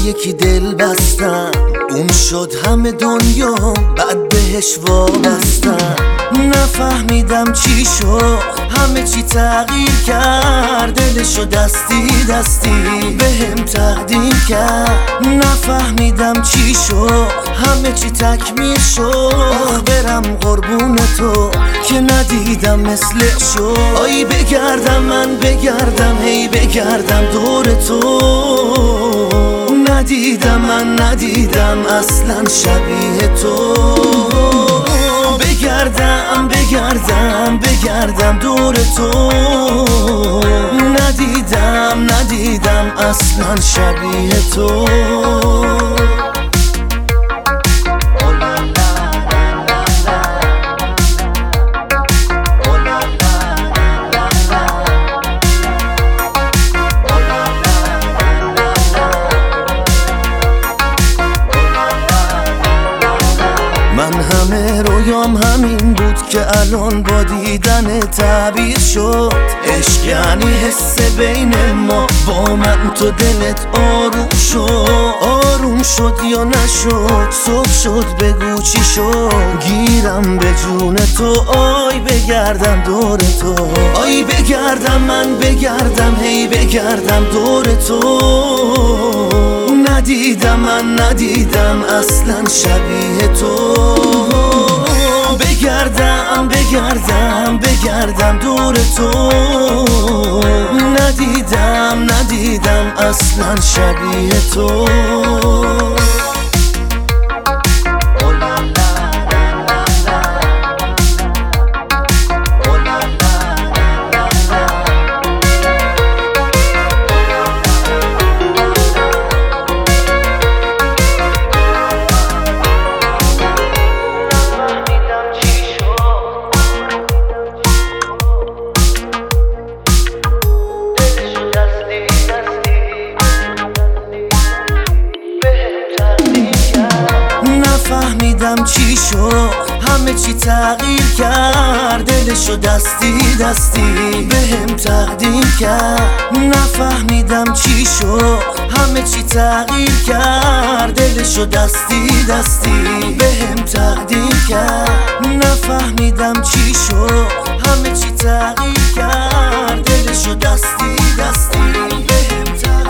یکی دل بستم، اون شد همه دنیا بعد بهش وابستم. نفهمیدم چی شد، همه چی تغییر کرد، دلشو دستی دستی بهم تقدیم کرد. نفهمیدم چی شد، همه چی تکمیل شد، برم قربون تو که ندیدم مثل شد. آی بگردم من بگردم، هی بگردم دور تو، ندیدم من ندیدم اصلا شبیه تو. بگردم بگردم بگردم دور تو، ندیدم ندیدم اصلا شبیه تو. من همه رویام همین بود که الان با دیدن تعبیر شد. عشق یعنی حس بین ما، با من تو دلت آروم شد. آروم شد یا نشد، صبح شد بگو چی شد. گیرم به جون تو، آی بگردم دور تو. آی بگردم من بگردم، هی بگردم دور تو، ندیدم من ندیدم اصلا شبیه تو. بگردم بگردم بگردم دور تو، ندیدم ندیدم اصلا شبیه تو. نفهمیدم چی شد، همه چی تغییر کرد، دلشو دستی دستی بهم تقدیم کرد. نفهمیدم چی شد، همه چی تغییر کرد، دلشو دستی دستی بهم تقدیم کرد. نفهمیدم چی شد، همه چی تغییر کرد، دلشو دستی دستی بهم تقدیم کرد.